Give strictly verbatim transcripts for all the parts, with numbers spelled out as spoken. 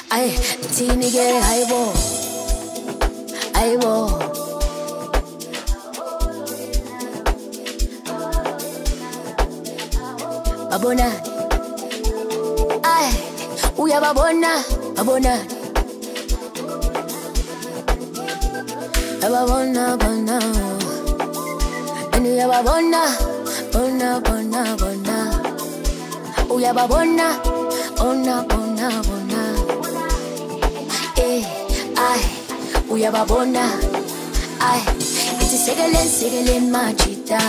Ay, teeny girl, I wo, I wo. Babona, ay, uya babona, babona, babona, babona, and uya babona, bona, bona, bona, uya babona, bona, bona, bona, eh, ay, uya babona, ay, it's a segelen, segelen machita.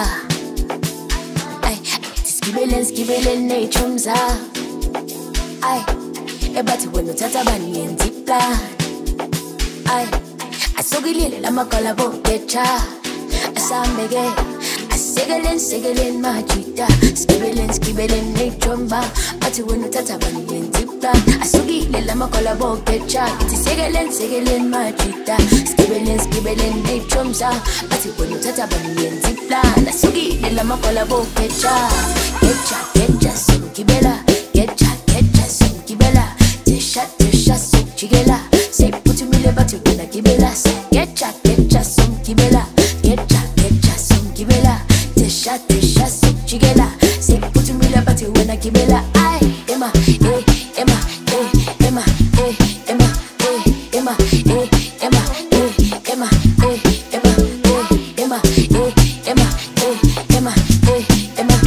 Skibelen, skibelen, nechumza. Ay, ebati wenu tata bani yenzipla. Ay, asogilile la makola bokecha. Asambege, asegelen, segelen majita. Skibelen, skibelen, nechumba. Bati wenu tata bani yenzipla. Asogilile la makola bokecha. Iti segelen, segelen majita. Skibelen, skibelen, nechumza. Bati wenu tata bani yenzipla. Asogilile la makola bokecha. Getcha, getcha, sunkibela. Getcha, getcha, sunkibela. Tesha, tesha, sunkigela. Say put me le batu gena kibela. Getcha, getcha, sunkibela. Getcha, getcha, sunkibela. Tesha, tesha, sunkigela. Say put me le batu gena kibela. Ay, Emma, eh, Emma, eh, Emma, eh, Emma, eh, Emma, eh, Emma, eh, Emma, eh, Emma, eh, Emma, eh, Emma, eh, Emma, eh, Emma.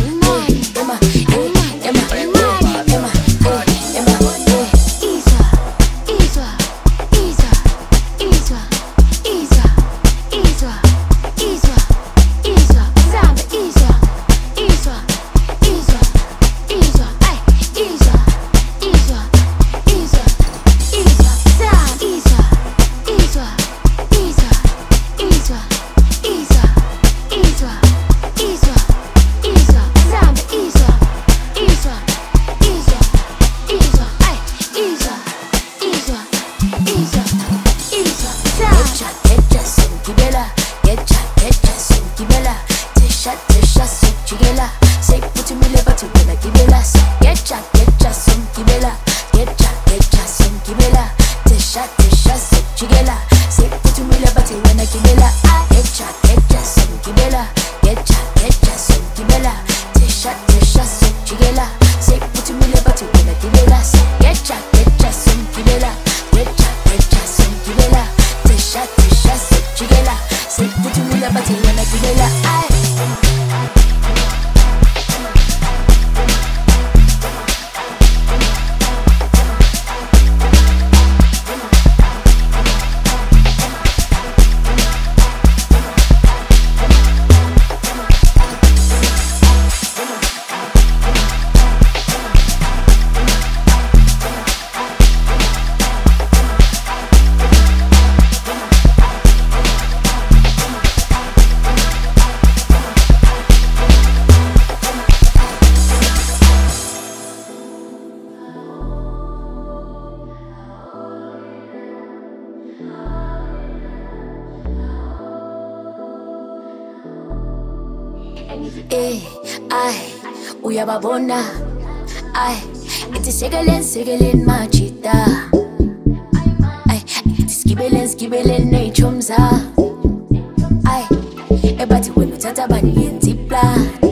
Eh, ay, uya babona. Ay, iti segelen, segelen machita. Ay, iti skibelen, skibelen nechumza. Ay, ebati wenu tata bani yenzipla.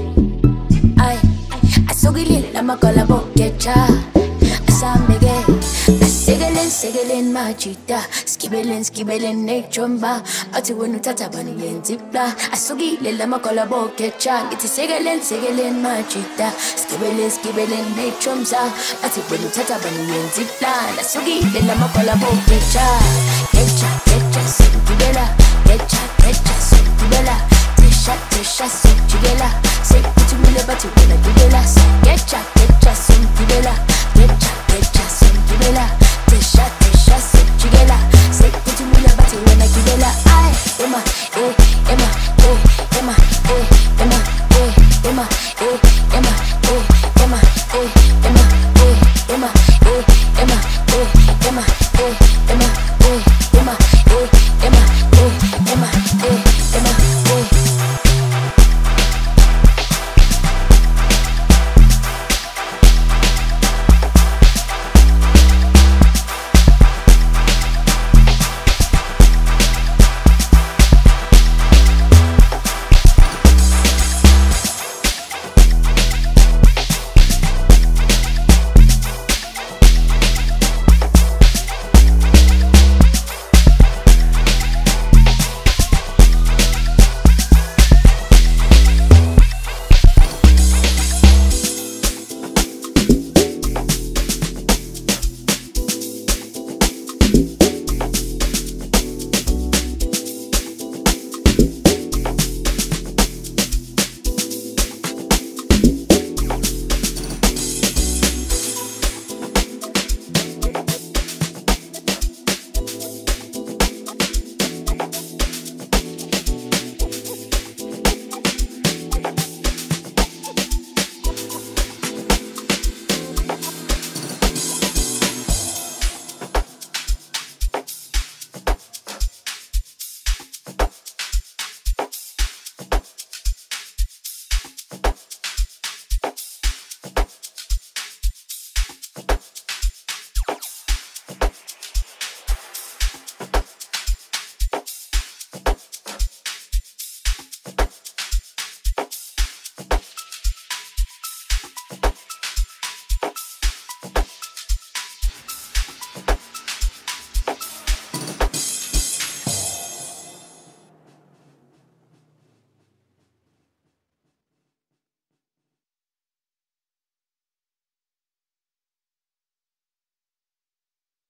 Ay, asogilile la makola bokecha. Asambege, asegelen, segelen machita. Skibelen, skibelen nechumba. Ati wenu tata bani yenzipla. Asogilile la makola bokecha. Iti segelen, segelen machita. Skibelen, skibelen nechumza. Ati wenu tata bani yenzipla. Asogilile la makola bokecha. Getcha, getcha, sunkibela. Getcha, getcha, sunkibela. Tesha, tesha, sunkigela. Say put me le batu gena kibela. Getcha, getcha, sunkibela.